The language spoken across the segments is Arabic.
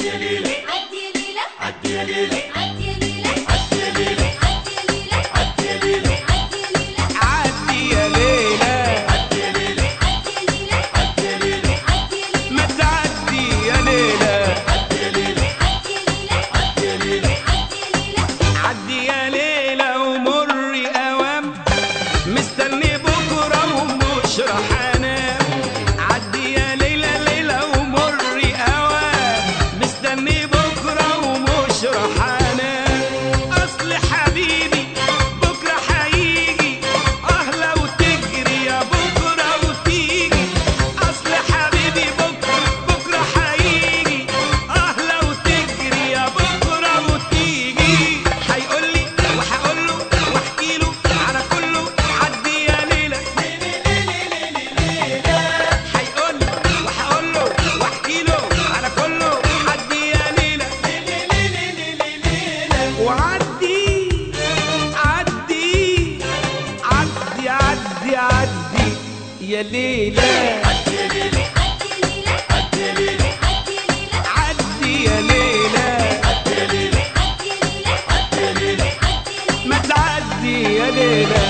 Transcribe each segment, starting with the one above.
يا ليلى عدي يا ليلى عدي يا ليلى ما تعدي يا ليلى.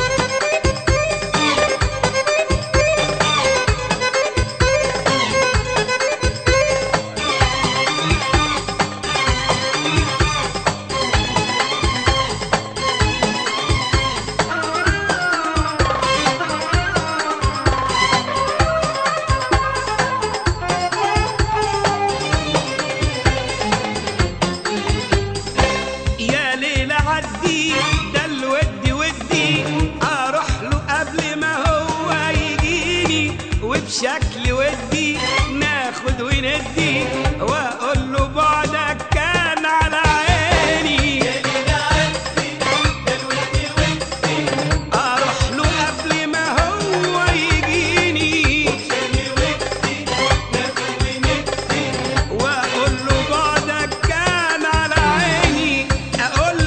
ده الود ودي اروح له قبل ما هو يجيني، وبشكل ودي ناخد وندي واقول له بعدك كان على عيني. يا ليلى عدي ده الود ودي اروح له قبل ما هو يجيني، وبشكل ودي ناخد وندي واقول له بعدك كان على عيني. اقول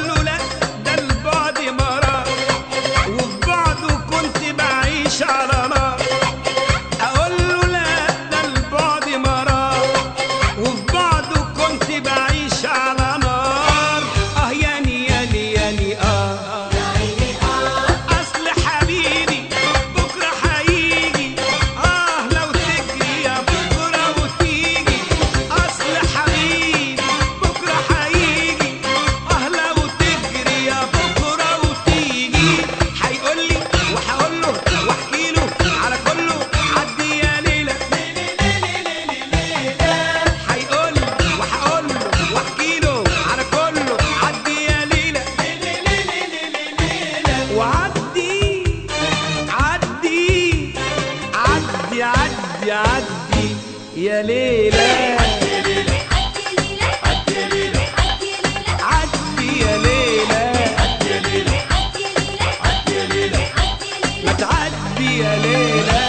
على نار، اقول له لا ده البعد مرار، وفي بعده كنت بعيش على نار. ياني ياني ياني اصل حبيبي بكره هيجي، لو تجري يا بكره وتيجي. اصل حبيبي بكره هيجي، لو تجري يا بكره وتيجي. هيقول لي وهقول له واحكي له على كله عدي يا ليلى. هيقول لي وهقول له واحكي له على كله عدي يا ليلى. وعدي عدي عدي عدي عدي يا ليلى عدي يا ليلى ما تعدي يا ليلى.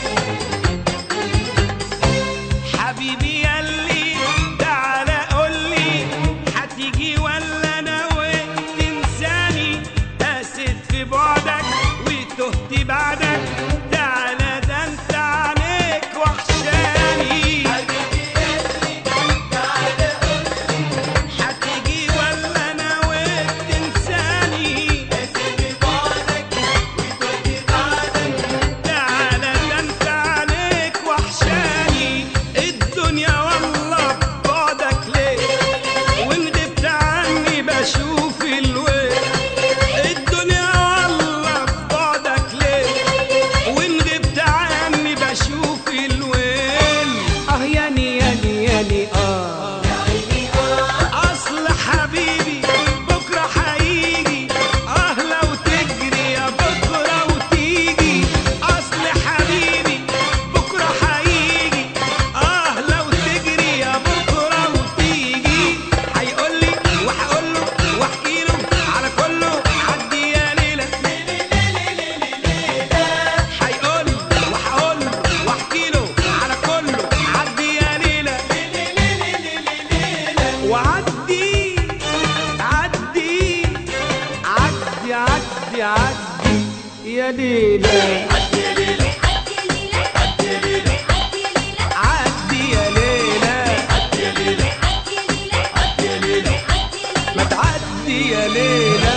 حبيبي ياللي تعالى قول يا ليلى عدي يا ليلى ما تعدي يا ليلى